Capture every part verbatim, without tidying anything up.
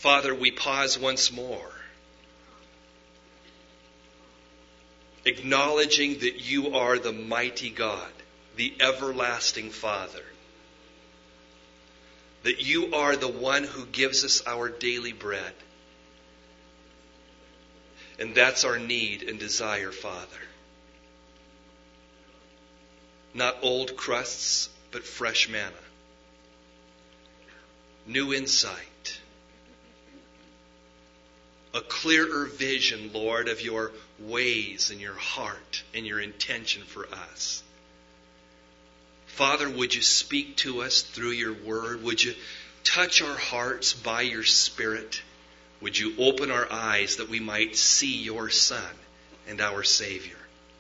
Father, we pause once more, acknowledging that you are the mighty God, the everlasting Father, that you are the one who gives us our daily bread. And that's our need and desire, Father. Not old crusts, but fresh manna. New insight. A clearer vision, Lord, of your ways and your heart and your intention for us. Father, would you speak to us through your word? Would you touch our hearts by your Spirit? Would you open our eyes that we might see your Son and our Savior?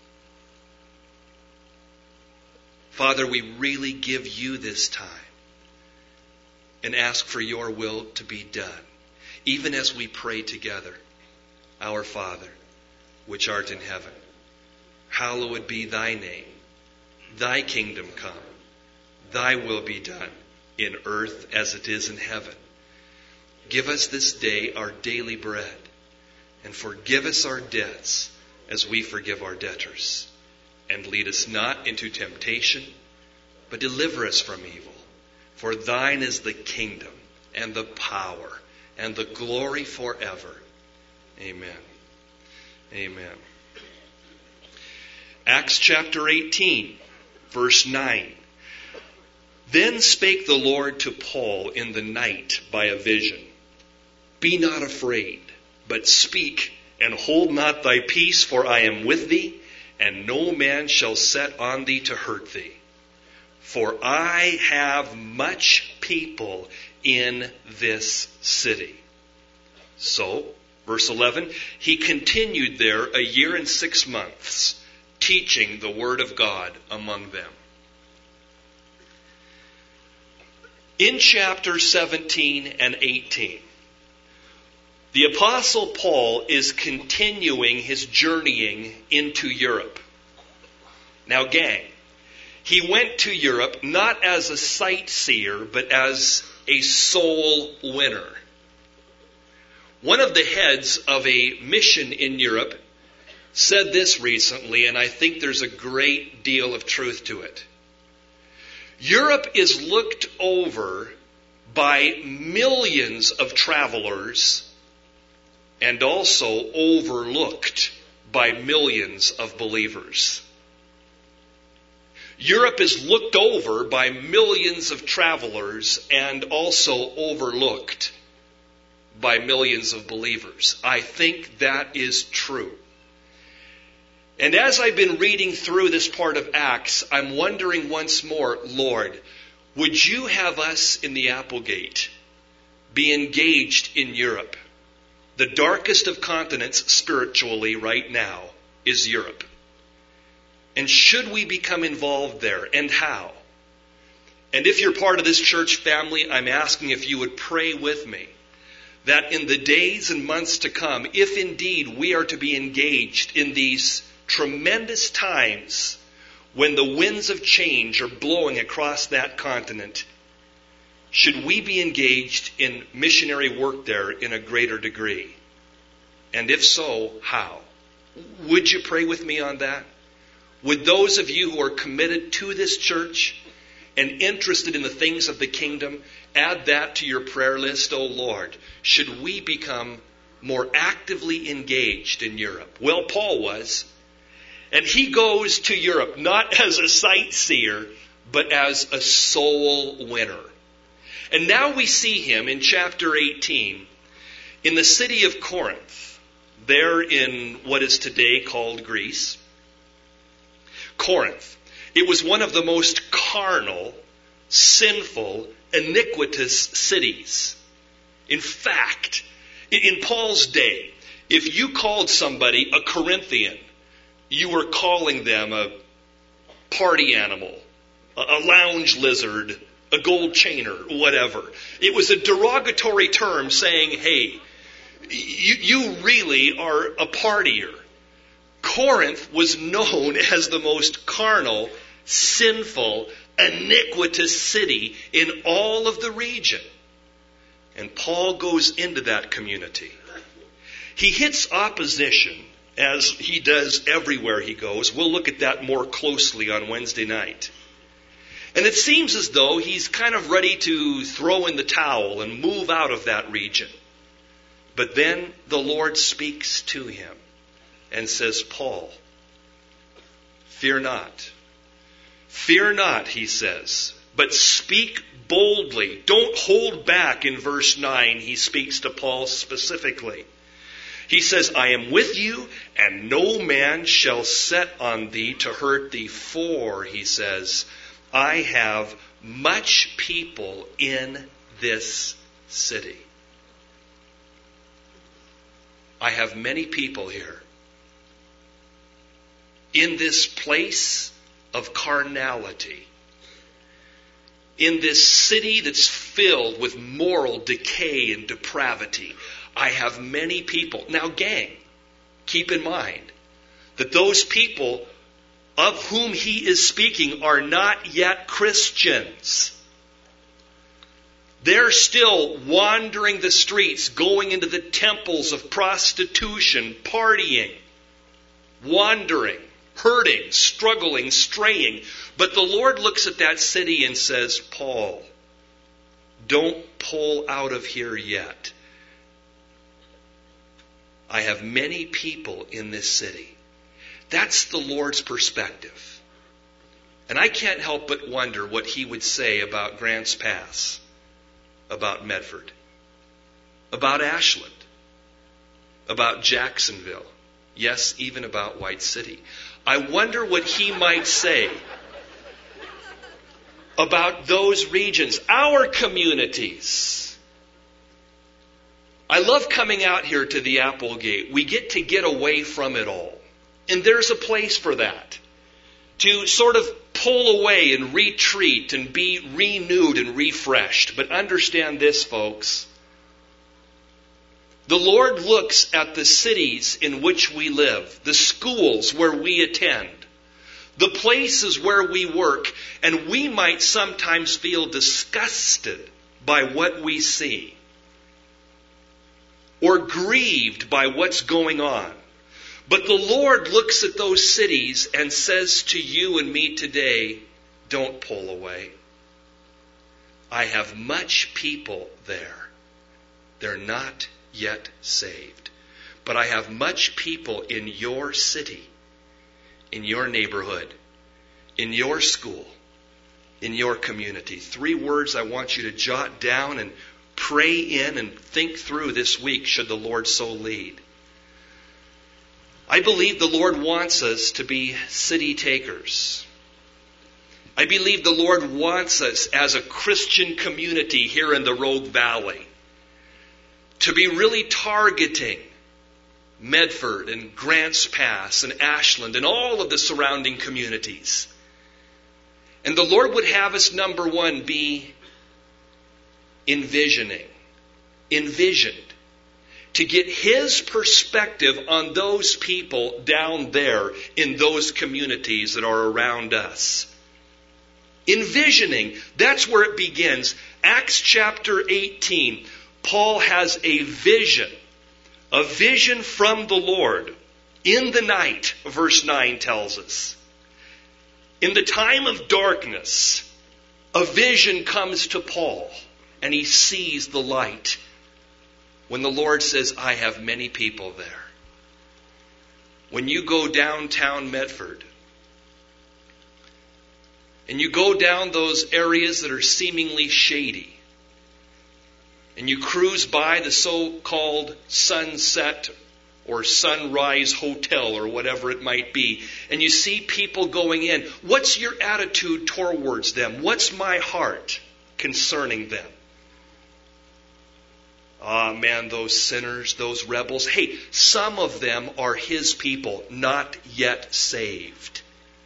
Father, we really give you this time and ask for your will to be done, even as we pray together. Our Father, which art in heaven, hallowed be thy name. Thy kingdom come. Thy will be done in earth as it is in heaven. Give us this day our daily bread, and forgive us our debts as we forgive our debtors. And lead us not into temptation, but deliver us from evil. For thine is the kingdom, and the power, and the glory forever. Amen. Amen. Acts chapter eighteen, verse nine. Then spake the Lord to Paul in the night by a vision. Be not afraid, but speak, and hold not thy peace, for I am with thee, and no man shall set on thee to hurt thee. For I have much people in this city. So, verse eleven, he continued there a year and six months, teaching the word of God among them. In chapter seventeen and eighteen, the Apostle Paul is continuing his journeying into Europe. Now, gang, he went to Europe not as a sightseer, but as a soul winner. One of the heads of a mission in Europe said this recently, and I think there's a great deal of truth to it. Europe is looked over by millions of travelers and also overlooked by millions of believers. Europe is looked over by millions of travelers and also overlooked by millions of believers. I think that is true. And as I've been reading through this part of Acts, I'm wondering once more, Lord, would you have us in the Applegate be engaged in Europe? The darkest of continents spiritually right now is Europe. And should we become involved there, and how? And if you're part of this church family, I'm asking if you would pray with me that in the days and months to come, if indeed we are to be engaged in these tremendous times when the winds of change are blowing across that continent, should we be engaged in missionary work there in a greater degree? And if so, how? Would you pray with me on that? Would those of you who are committed to this church and interested in the things of the kingdom add that to your prayer list? Oh Lord, should we become more actively engaged in Europe? Well, Paul was. And he goes to Europe not as a sightseer, but as a soul winner. And now we see him in chapter eighteen in the city of Corinth, there in what is today called Greece. Corinth. It was one of the most carnal, sinful, iniquitous cities. In fact, in Paul's day, if you called somebody a Corinthian, you were calling them a party animal, a lounge lizard, a gold chainer, whatever. It was a derogatory term saying, hey, you, you really are a partier. Corinth was known as the most carnal, sinful, iniquitous city in all of the region. And Paul goes into that community. He hits opposition, as he does everywhere he goes. We'll look at that more closely on Wednesday night. And it seems as though he's kind of ready to throw in the towel and move out of that region. But then the Lord speaks to him and says, Paul, fear not. Fear not, he says, but speak boldly. Don't hold back. In verse nine, he speaks to Paul specifically. He says, I am with you, and no man shall set on thee to hurt thee, for, he says, I have much people in this city. I have many people here. In this place of carnality. In this city that's filled with moral decay and depravity. I have many people. Now, gang, keep in mind that those people of whom he is speaking are not yet Christians. They're still wandering the streets, going into the temples of prostitution, partying, wandering, hurting, struggling, straying. But the Lord looks at that city and says, Paul, don't pull out of here yet. I have many people in this city. That's the Lord's perspective. And I can't help but wonder what he would say about Grants Pass, about Medford, about Ashland, about Jacksonville, yes, even about White City. I wonder what he might say about those regions, our communities. I love coming out here to the Applegate. We get to get away from it all. And there's a place for that. To sort of pull away and retreat and be renewed and refreshed. But understand this, folks. The Lord looks at the cities in which we live, the schools where we attend, the places where we work, and we might sometimes feel disgusted by what we see, or grieved by what's going on. But the Lord looks at those cities and says to you and me today, don't pull away. I have much people there. They're not yet saved. But I have much people in your city, in your neighborhood, in your school, in your community. Three words I want you to jot down and pray in and think through this week, should the Lord so lead. I believe the Lord wants us to be city takers. I believe the Lord wants us as a Christian community here in the Rogue Valley to be really targeting Medford and Grants Pass and Ashland and all of the surrounding communities. And the Lord would have us, number one, be envisioning, envisioned, to get His perspective on those people down there in those communities that are around us. Envisioning, that's where it begins. Acts chapter eighteen, Paul has a vision, a vision from the Lord in the night, verse nine tells us. In the time of darkness, a vision comes to Paul, and he sees the light. When the Lord says, I have many people there. When you go downtown Medford, and you go down those areas that are seemingly shady, and you cruise by the so-called Sunset or Sunrise Hotel or whatever it might be, and you see people going in, what's your attitude towards them? What's my heart concerning them? Ah, man, those sinners, those rebels. Hey, some of them are His people, not yet saved.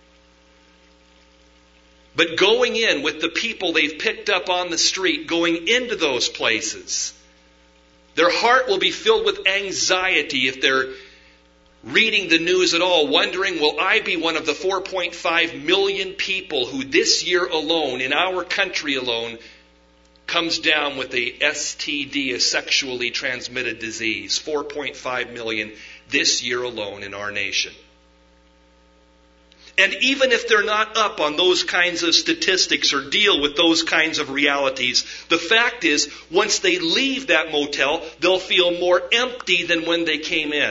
But going in with the people they've picked up on the street, going into those places, their heart will be filled with anxiety if they're reading the news at all, wondering, will I be one of the four point five million people who this year alone, in our country alone, comes down with a S T D, a sexually transmitted disease. four point five million this year alone in our nation. And even if they're not up on those kinds of statistics or deal with those kinds of realities, the fact is, once they leave that motel, they'll feel more empty than when they came in.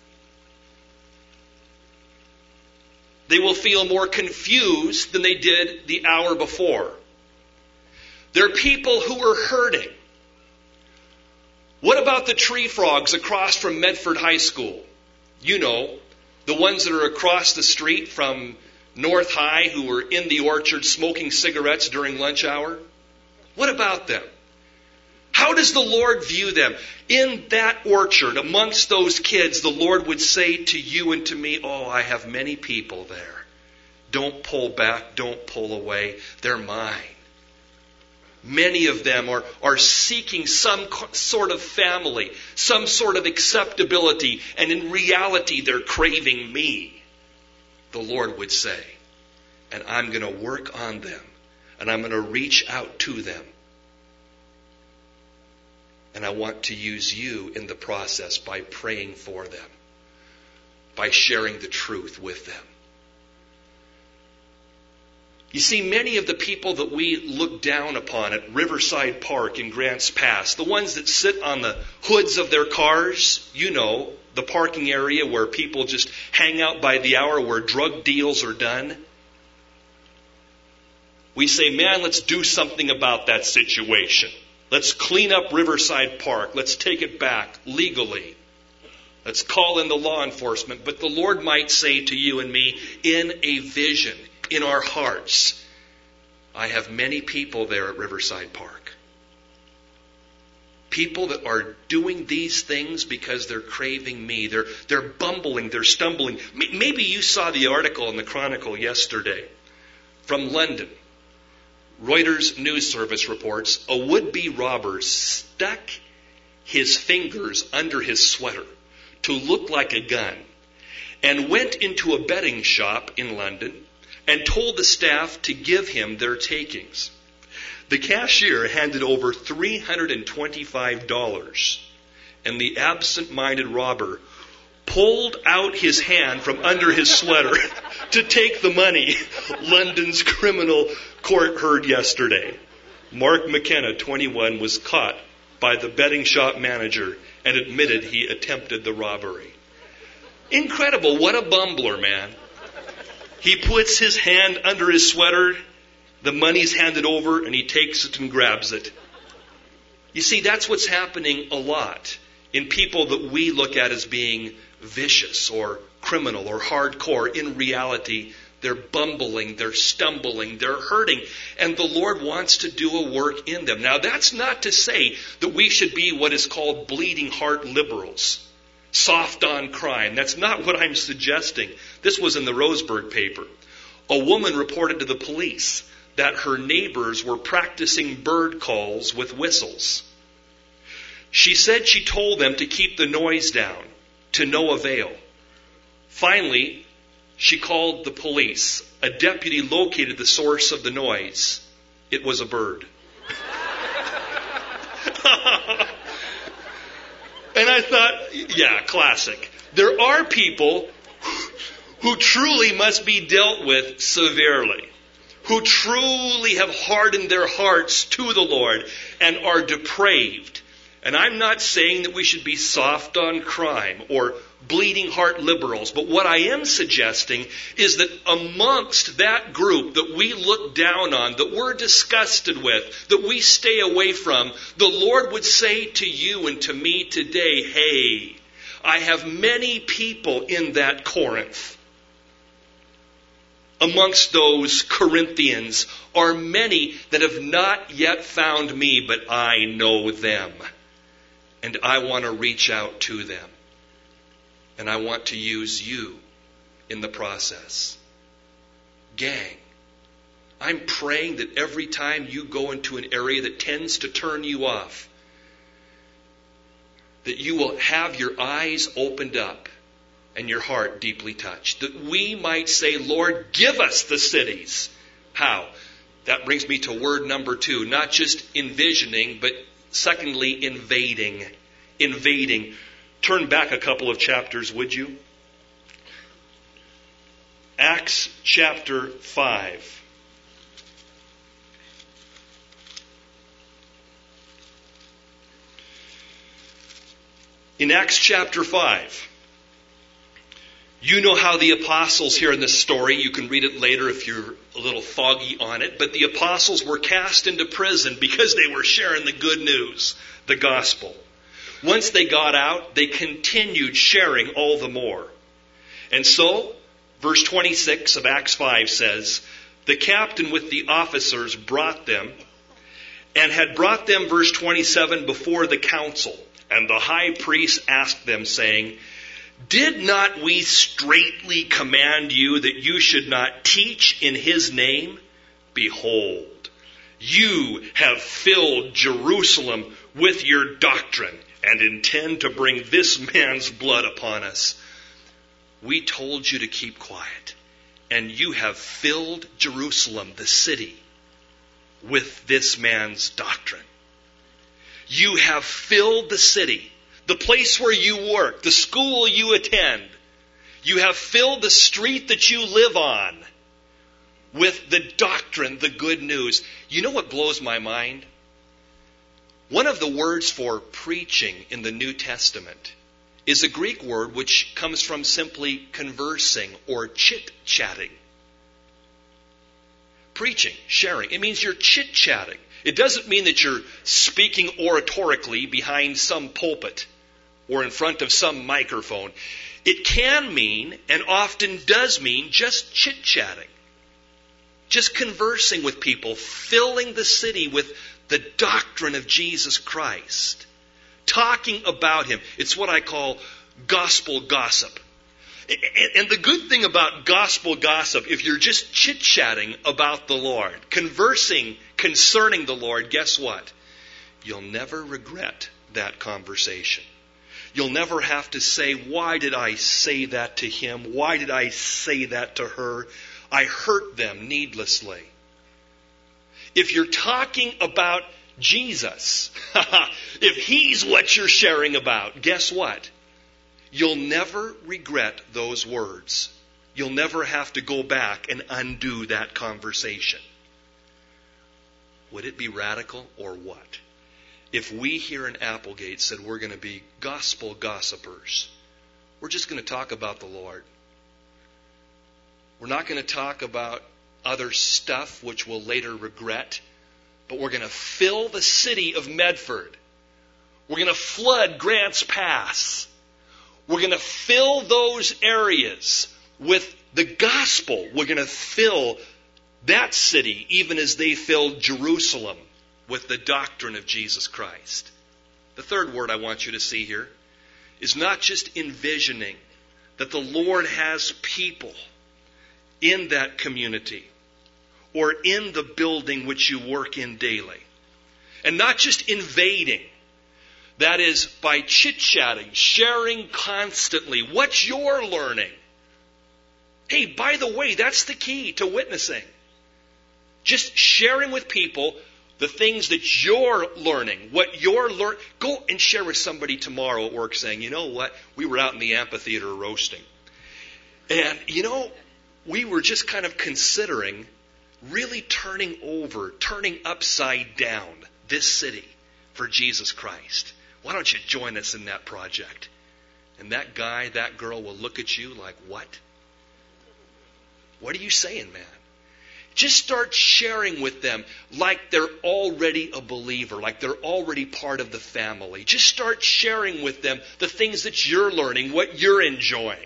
They will feel more confused than they did the hour before. There are people who are hurting. What about the tree frogs across from Medford High School? You know, the ones that are across the street from North High who were in the orchard smoking cigarettes during lunch hour? What about them? How does the Lord view them? In that orchard, amongst those kids, the Lord would say to you and to me, oh, I have many people there. Don't pull back, don't pull away. They're mine. Many of them are, are seeking some sort of family, some sort of acceptability, and in reality they're craving me, the Lord would say. And I'm going to work on them, and I'm going to reach out to them. And I want to use you in the process by praying for them, by sharing the truth with them. You see, many of the people that we look down upon at Riverside Park in Grants Pass, the ones that sit on the hoods of their cars, you know, the parking area where people just hang out by the hour, where drug deals are done. We say, man, let's do something about that situation. Let's clean up Riverside Park. Let's take it back legally. Let's call in the law enforcement. But the Lord might say to you and me in a vision, in our hearts, I have many people there at Riverside Park. People that are doing these things because they're craving me. They're, they're bumbling, they're stumbling. Maybe you saw the article in the Chronicle yesterday from London. Reuters news service reports a would-be robber stuck his fingers under his sweater to look like a gun and went into a betting shop in London and told the staff to give him their takings. The cashier handed over three hundred twenty-five dollars, and the absent-minded robber pulled out his hand from under his sweater to take the money, London's criminal court heard yesterday. Mark McKenna, twenty-one, was caught by the betting shop manager and admitted he attempted the robbery. Incredible. What a bumbler, man. He puts his hand under his sweater, the money's handed over, and he takes it and grabs it. You see, that's what's happening a lot in people that we look at as being vicious or criminal or hardcore. In reality, they're bumbling, they're stumbling, they're hurting, and the Lord wants to do a work in them. Now, that's not to say that we should be what is called bleeding heart liberals. Soft on crime. That's not what I'm suggesting. This was in the Roseburg paper. A woman reported to the police that her neighbors were practicing bird calls with whistles. She said she told them to keep the noise down, to no avail. Finally, she called the police. A deputy located the source of the noise. It was a bird. And I thought, yeah, classic. There are people who truly must be dealt with severely, who truly have hardened their hearts to the Lord and are depraved. And I'm not saying that we should be soft on crime or bleeding heart liberals, but what I am suggesting is that amongst that group that we look down on, that we're disgusted with, that we stay away from, the Lord would say to you and to me today, hey, I have many people in that Corinth. Amongst those Corinthians are many that have not yet found me, but I know them. And I want to reach out to them. And I want to use you in the process. Gang, I'm praying that every time you go into an area that tends to turn you off, that you will have your eyes opened up and your heart deeply touched. That we might say, Lord, give us the cities. How? That brings me to word number two. Not just envisioning, but secondly, invading. Invading. Turn back a couple of chapters, would you? Acts chapter five. In Acts chapter five, you know how the apostles here in this story, you can read it later if you're a little foggy on it, but the apostles were cast into prison because they were sharing the good news, the gospel. Once they got out, they continued sharing all the more. And so, verse twenty-six of Acts five says, the captain with the officers brought them, and had brought them, verse twenty-seven, before the council. And the high priest asked them, saying, did not we straitly command you that you should not teach in his name? Behold, you have filled Jerusalem with your doctrine, and intend to bring this man's blood upon us. We told you to keep quiet, and you have filled Jerusalem, the city, with this man's doctrine. You have filled the city, the place where you work, the school you attend. You have filled the street that you live on with the doctrine, the good news. You know what blows my mind? One of the words for preaching in the New Testament is a Greek word which comes from simply conversing or chit-chatting. Preaching, sharing. It means you're chit-chatting. It doesn't mean that you're speaking oratorically behind some pulpit or in front of some microphone. It can mean, and often does mean, just chit-chatting. Just conversing with people, filling the city with the doctrine of Jesus Christ. Talking about Him. It's what I call gospel gossip. And the good thing about gospel gossip, if you're just chit-chatting about the Lord, conversing concerning the Lord, guess what? You'll never regret that conversation. You'll never have to say, why did I say that to him? Why did I say that to her? I hurt them needlessly. If you're talking about Jesus, if He's what you're sharing about, guess what? You'll never regret those words. You'll never have to go back and undo that conversation. Would it be radical or what? If we here in Applegate said we're going to be gospel gossipers, we're just going to talk about the Lord. We're not going to talk about other stuff which we'll later regret, but we're going to fill the city of Medford. We're going to flood Grants Pass. We're going to fill those areas with the gospel. We're going to fill that city even as they filled Jerusalem with the doctrine of Jesus Christ. The third word I want you to see here is not just envisioning that the Lord has people in that community or in the building which you work in daily. And not just invading. That is by chit-chatting, sharing constantly what you're learning. Hey, by the way, that's the key to witnessing. Just sharing with people the things that you're learning, what you're learning. Go and share with somebody tomorrow at work saying, you know what, we were out in the amphitheater roasting. And, you know, we were just kind of considering really turning over, turning upside down this city for Jesus Christ. Why don't you join us in that project? And that guy, that girl will look at you like, what? What are you saying, man? Just start sharing with them like they're already a believer, like they're already part of the family. Just start sharing with them the things that you're learning, what you're enjoying.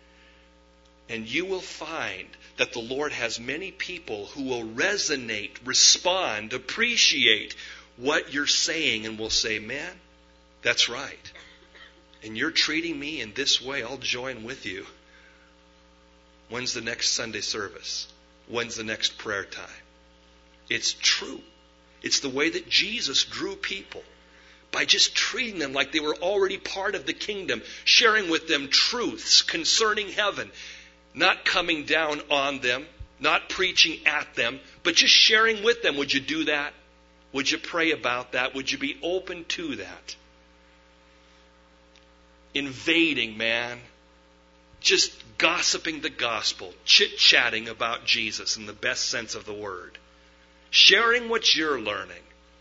And you will find that the Lord has many people who will resonate, respond, appreciate what you're saying and will say, man, that's right. And you're treating me in this way, I'll join with you. When's the next Sunday service? When's the next prayer time? It's true. It's the way that Jesus drew people. By just treating them like they were already part of the kingdom. Sharing with them truths concerning heaven. Not coming down on them not preaching at them, but just sharing with them. Would you do that? Would you pray about that? Would you be open to that? Invading, man. Just gossiping the gospel, chit-chatting about Jesus in the best sense of the word. Sharing what you're learning.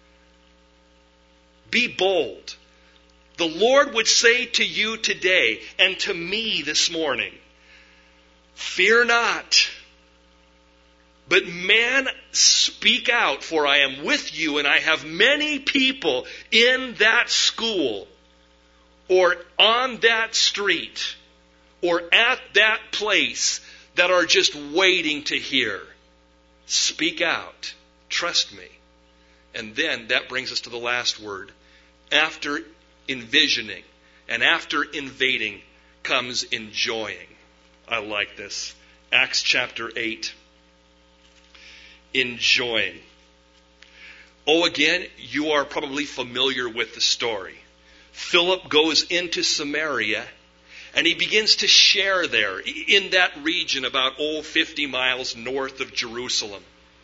Be bold. The Lord would say to you today and to me this morning, fear not. But man, speak out, for I am with you, and I have many people in that school, or on that street, or at that place that are just waiting to hear. Speak out. Trust me. And then that brings us to the last word. After envisioning and after invading comes enjoying. I like this. Acts chapter eight. Enjoying. Oh, again, you are probably familiar with the story. Philip goes into Samaria and he begins to share there in that region about, oh, fifty miles north of Jerusalem.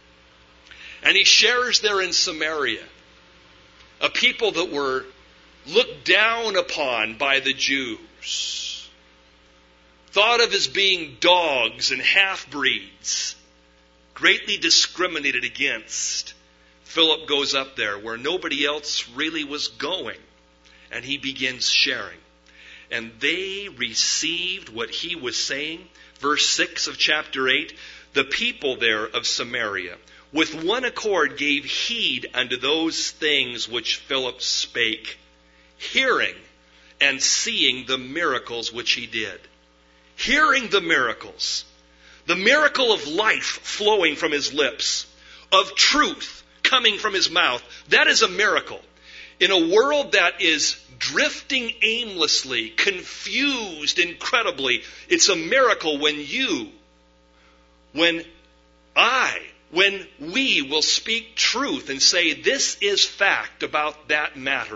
And he shares there in Samaria a people that were looked down upon by the Jews, thought of as being dogs and half-breeds, greatly discriminated against. Philip goes up there where nobody else really was going, and he begins sharing. And they received what he was saying. Verse six of chapter eight, the people there of Samaria with one accord gave heed unto those things which Philip spake, hearing and seeing the miracles which he did. Hearing the miracles. The miracle of life flowing from his lips, of truth coming from his mouth. That is a miracle. In a world that is drifting aimlessly, confused incredibly, it's a miracle when you, when I, when we will speak truth and say, this is fact about that matter.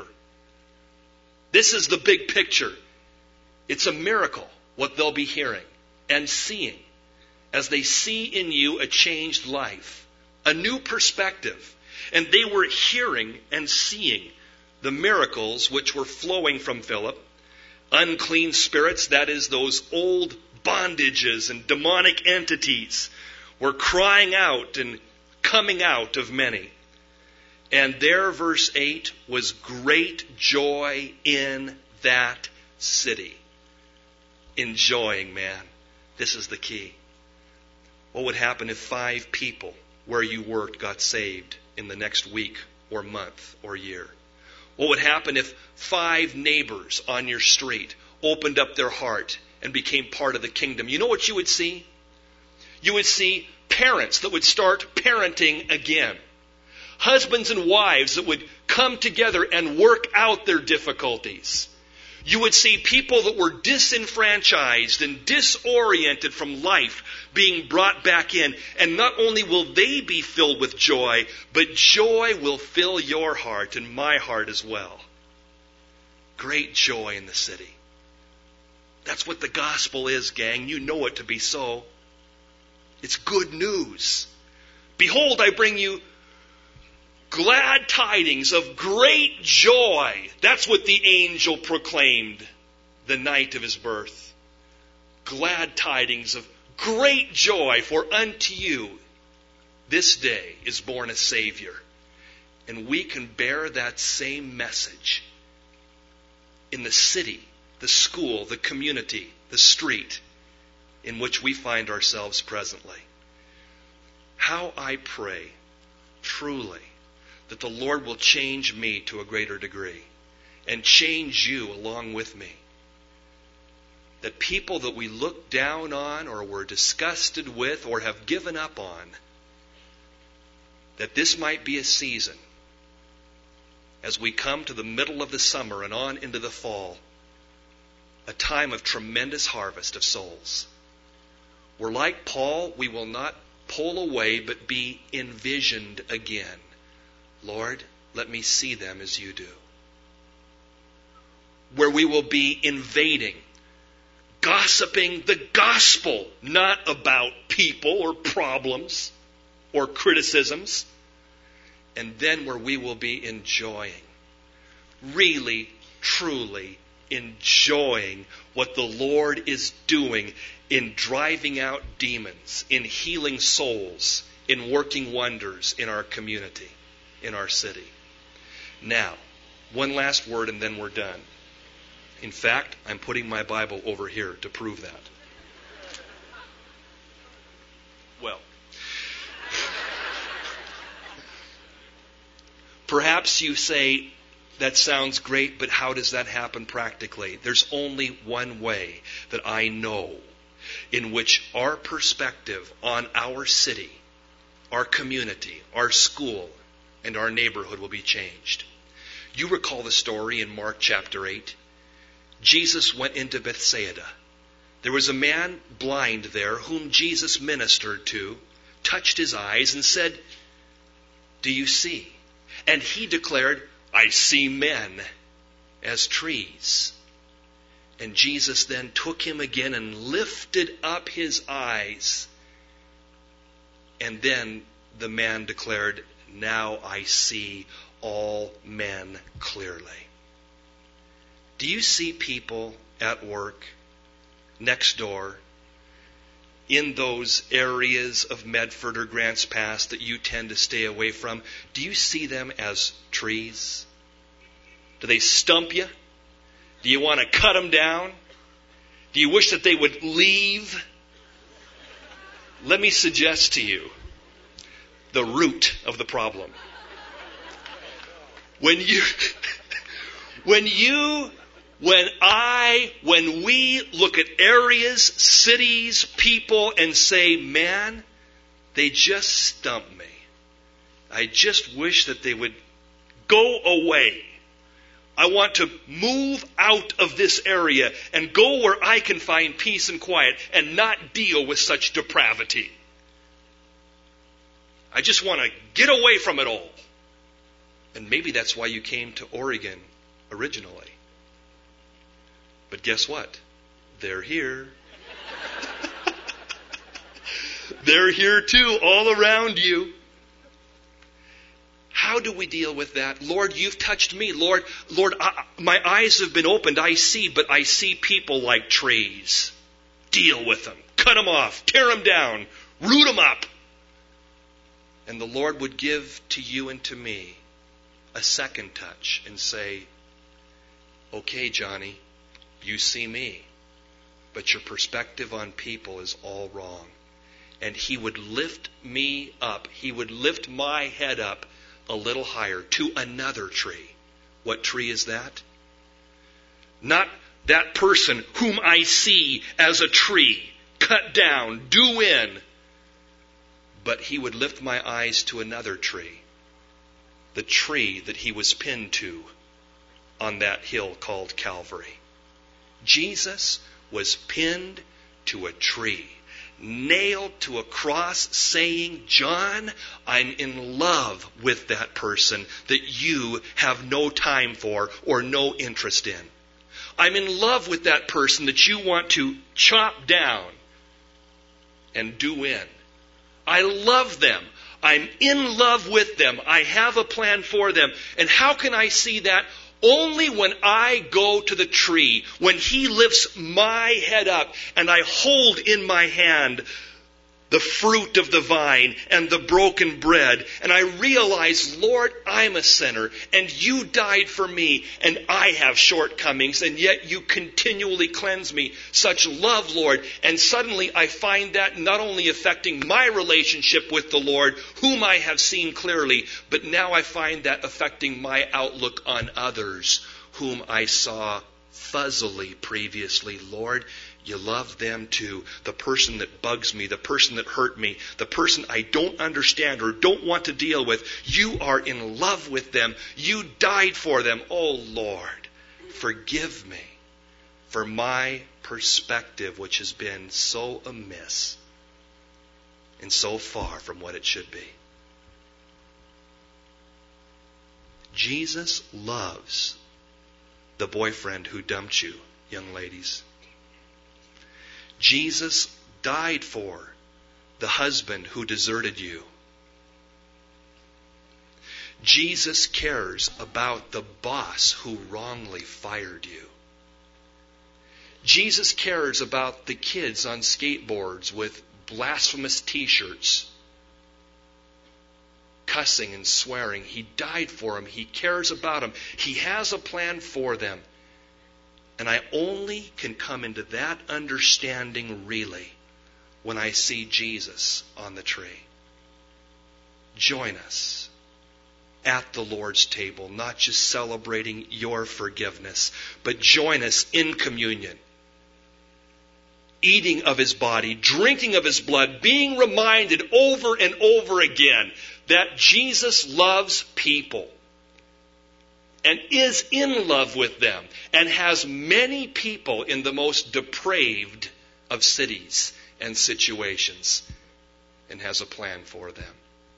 This is the big picture. It's a miracle what they'll be hearing and seeing as they see in you a changed life, a new perspective. And they were hearing and seeing the miracles which were flowing from Philip. Unclean spirits, that is those old bondages and demonic entities, were crying out and coming out of many. And there, verse eight, was great joy in that city. Enjoying, man. This is the key. What would happen if five people where you worked got saved in the next week or month or year? What would happen if five neighbors on your street opened up their heart and became part of the kingdom? You know what you would see? You would see parents that would start parenting again. Husbands and wives that would come together and work out their difficulties. You would see people that were disenfranchised and disoriented from life being brought back in. And not only will they be filled with joy, but joy will fill your heart and my heart as well. Great joy in the city. That's what the gospel is, gang. You know it to be so. It's good news. Behold, I bring you glad tidings of great joy. That's what the angel proclaimed the night of his birth. Glad tidings of great joy, for unto you this day is born a Savior. And we can bear that same message in the city, the school, the community, the street in which we find ourselves presently. How I pray, truly, that the Lord will change me to a greater degree and change you along with me. That people that we look down on or were disgusted with or have given up on, that this might be a season as we come to the middle of the summer and on into the fall, a time of tremendous harvest of souls. We're like Paul, we will not pull away but be envisioned again. Lord, let me see them as you do. Where we will be invading, gossiping gossiping the gospel, not about people or problems or criticisms. And then where we will be enjoying, really, truly enjoying what the Lord is doing in driving out demons, in healing souls, in working wonders in our community, in our city. Now, one last word and then we're done. In fact, I'm putting my Bible over here to prove that. Well, perhaps you say, that sounds great, but how does that happen practically? There's only one way that I know in which our perspective on our city, our community, our school, and our neighborhood will be changed. You recall the story in Mark chapter eight. Jesus went into Bethsaida. There was a man blind there whom Jesus ministered to, touched his eyes, and said, "Do you see?" And he declared, "I see men as trees." And Jesus then took him again and lifted up his eyes. And then the man declared, "Now I see all men clearly." Do you see people at work, next door, in those areas of Medford or Grants Pass that you tend to stay away from? Do you see them as trees? Do they stump you? Do you want to cut them down? Do you wish that they would leave? Let me suggest to you the root of the problem. When you, when you, when I, when we look at areas, cities, people, and say, "Man, they just stump me. I just wish that they would go away. I want to move out of this area and go where I can find peace and quiet and not deal with such depravity. I just want to get away from it all." And maybe that's why you came to Oregon originally. But guess what? They're here. They're here too, all around you. How do we deal with that? Lord, you've touched me. Lord, Lord, I, my eyes have been opened. I see, but I see people like trees. Deal with them. Cut them off. Tear them down. Root them up. And the Lord would give to you and to me a second touch and say, "Okay, Johnny, you see me, but your perspective on people is all wrong." And He would lift me up. He would lift my head up a little higher to another tree. What tree is that? Not that person whom I see as a tree, cut down, do in. But He would lift my eyes to another tree. The tree that He was pinned to on that hill called Calvary. Jesus was pinned to a tree, nailed to a cross, saying, "John, I'm in love with that person that you have no time for or no interest in. I'm in love with that person that you want to chop down and do in. I love them. I'm in love with them. I have a plan for them." And how can I see that? Only when I go to the tree, when He lifts my head up and I hold in my hand the fruit of the vine and the broken bread, and I realize, Lord, I'm a sinner, and you died for me, and I have shortcomings, and yet you continually cleanse me. Such love, Lord. And suddenly I find that not only affecting my relationship with the Lord, whom I have seen clearly, but now I find that affecting my outlook on others, whom I saw fuzzily previously. Lord, you love them too. The person that bugs me, the person that hurt me, the person I don't understand or don't want to deal with. You are in love with them. You died for them. Oh Lord, forgive me for my perspective, which has been so amiss and so far from what it should be. Jesus loves the boyfriend who dumped you, young ladies. Jesus died for the husband who deserted you. Jesus cares about the boss who wrongly fired you. Jesus cares about the kids on skateboards with blasphemous t-shirts, cussing and swearing. He died for them. He cares about them. He has a plan for them. And I only can come into that understanding really when I see Jesus on the tree. Join us at the Lord's table, not just celebrating your forgiveness, but join us in communion, eating of His body, drinking of His blood, being reminded over and over again that Jesus loves people and is in love with them and has many people in the most depraved of cities and situations and has a plan for them.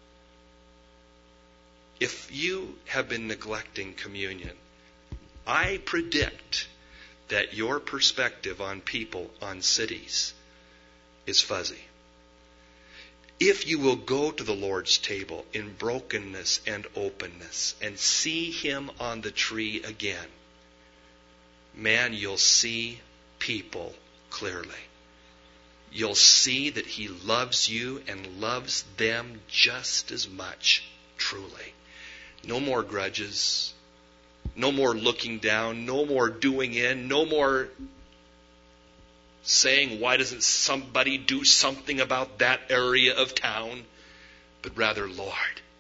If you have been neglecting communion, I predict that your perspective on people, on cities, is fuzzy. If you will go to the Lord's table in brokenness and openness and see Him on the tree again, man, you'll see people clearly. You'll see that He loves you and loves them just as much, truly. No more grudges. No more looking down. No more doing in. No more saying, why doesn't somebody do something about that area of town? But rather, Lord,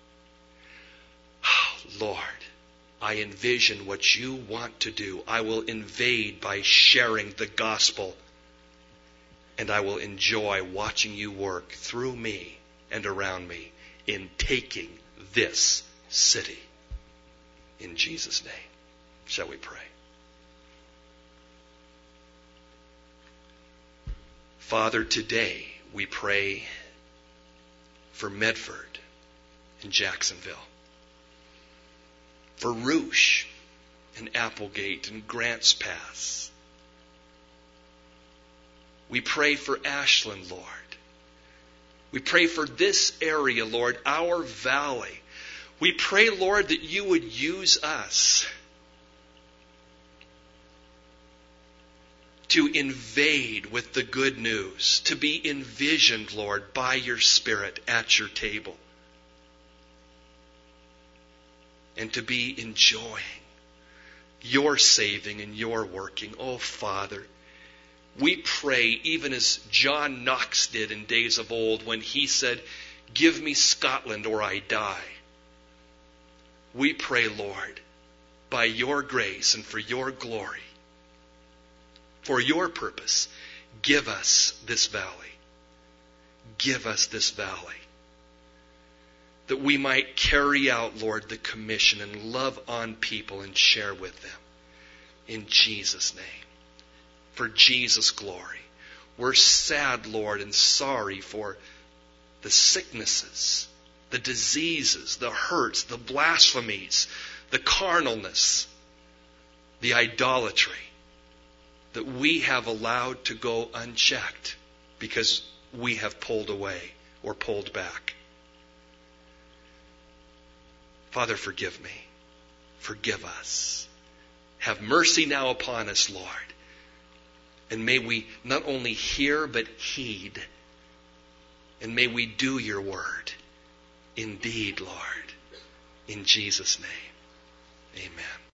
oh, Lord, I envision what you want to do. I will invade by sharing the gospel. And I will enjoy watching you work through me and around me in taking this city. In Jesus' name, shall we pray? Father, today we pray for Medford and Jacksonville, for Rouge and Applegate and Grants Pass. We pray for Ashland, Lord. We pray for this area, Lord, our valley. We pray, Lord, that you would use us to invade with the good news, to be envisioned, Lord, by your Spirit at your table, and to be enjoying your saving and your working. Oh, Father, we pray, even as John Knox did in days of old when he said, give me Scotland or I die. We pray, Lord, by your grace and for your glory, for your purpose, give us this valley. Give us this valley. That we might carry out, Lord, the commission and love on people and share with them. In Jesus' name. For Jesus' glory. We're sad, Lord, and sorry for the sicknesses, the diseases, the hurts, the blasphemies, the carnalness, the idolatry that we have allowed to go unchecked because we have pulled away or pulled back. Father, forgive me. Forgive us. Have mercy now upon us, Lord. And may we not only hear but heed. And may we do your word. Indeed, Lord. In Jesus' name, amen.